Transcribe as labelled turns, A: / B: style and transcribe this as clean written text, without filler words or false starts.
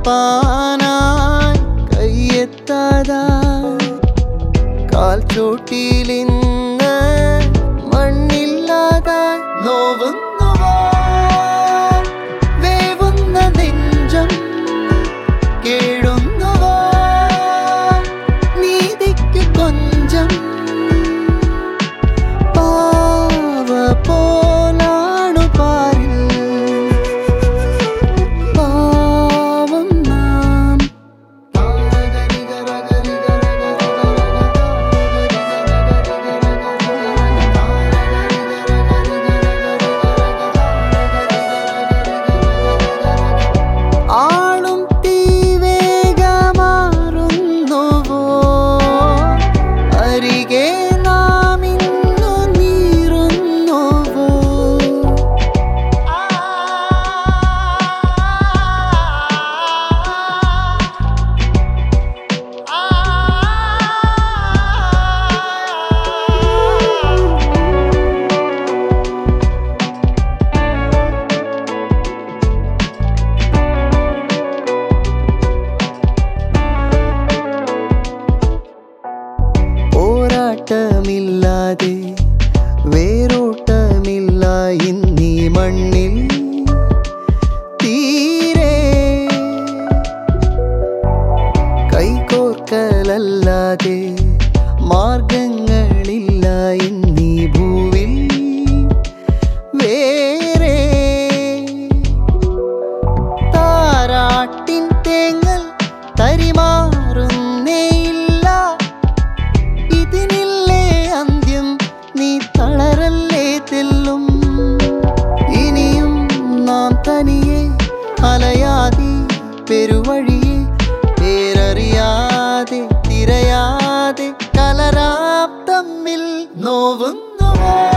A: തപ്പാനായി കയ്യെത്താതായി കാൽച്ചോട്ടിലിന്ന് മണ്ണില്ലാതായി നോവുന്നുവോ വേവുന്ന നെഞ്ചം കേഴുന്നുവോ നീതിക്ക് കൊഞ്ചം പാവ പോലാണു പാരിൽ പാവം നാം ആളും തീവേഗമാറുന്നുവോ അരികെ നാം ഇന്നു നീറുന്നുവോ പോരാട്ടമില്ലാതെ വേരോട്ടമില്ല ഇന്നീ മണ്ണിൽ തീരെ കൈകോർക്കലല്ലാതെ മാർഗങ്ങളില്ല ഇന്നീ ഭൂവിൽ വേറെ താരാട്ടിൻ തേങ്ങൽ തരിമാറുന്നേയില്ല ഇതിനില്ലേ അന്ത്യം നീ തളരല്ലേ തെല്ലും ഇനിയും നാം തനിയെ അലയാതെ പെരുവഴിയെ പേരറിയാതെ തിരയാതെ കലരാം തമ്മിൽ നോവുന്നുവോ